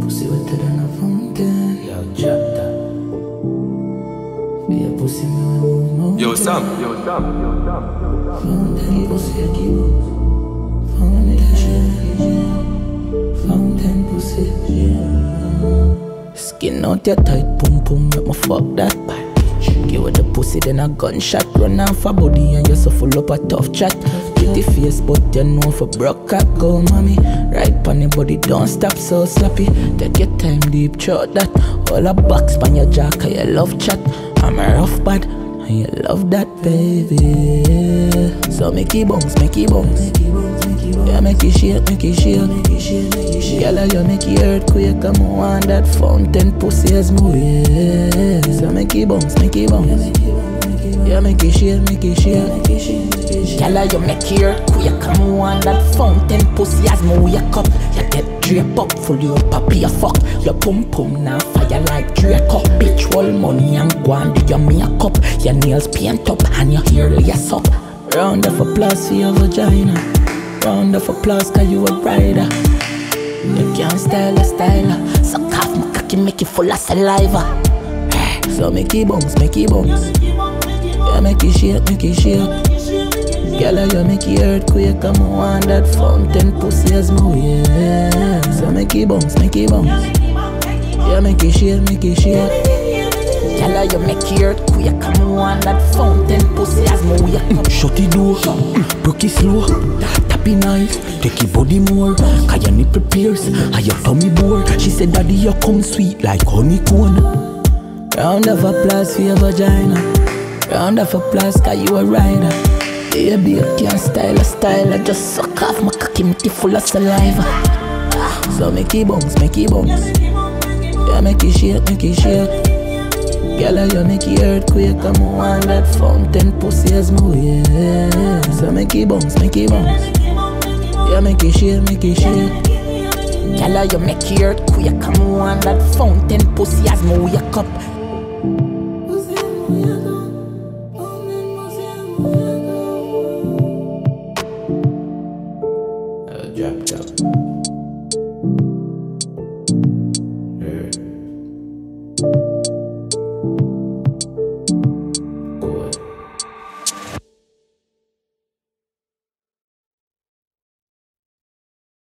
Pussy wetter than a fountain. Yo, drop that. Be a pussy me we move mountain. Yo, Sam. Fountain pussy a give up. Fountain pussy. Skin out your tight pum pum, make me fuck that bad. Give her the pussy, then a gunshot. Run off a body and you're so full up a tough chat. Pretty face, but you know for broke cock. Go mommy, right on your body, don't stop so sloppy. Take your time, deep throat that. All a box on your jaw, cause you love chat. I'm a rough bad, and you love that baby. So make it bounce, make it bounce. Yeah, make it shake, make it shake. Girl, you make it earthquake. I'm on that fountain pussy as me way. So make it bounce, make it bounce. Yeah, make it shake, make it shake. Girl, you make it earthquake. I'm on that fountain pussy as me wake up. You get drape up, full you up, papi a fuck. Your pum pum now fire like Draco. Bitch, roll money and go and do your makeup. Your nails paint up and your hair lace up. Round of applause for your vagina. Round of applause cause you a rider. You can't style a styler. Suck off my cocky, make it full of saliva. So make it bounce, make it bounce. Yeah, make it shake, make it shake. Girl, you make it earthquake. I'm on that fountain pussy as my way. So make it bounce, make it bounce. Yeah, make it shake, make it shake. Girl, you make it earthquake. I'm on that fountain pussy as my way. Shut the door, broke it slow. Tap it nice, take your body more. Cause your nipple pierce, and your tummy bore. She said, daddy, you come sweet like honeycomb. Round of applause for your vagina. Round of applause cause you a rider. Baby, you can't style a styler. Just suck off my cocky, make it full of saliva. So make it bounce, make it bounce. Yeah, make it shake, make it shake. Girl, you make it earthquake. I'm on that fountain pussy as my way. So make it bounce, make it bounce. Yeah, make it shake, make it shake. Girl, you make it earthquake. I'm on that fountain pussy as my wake up.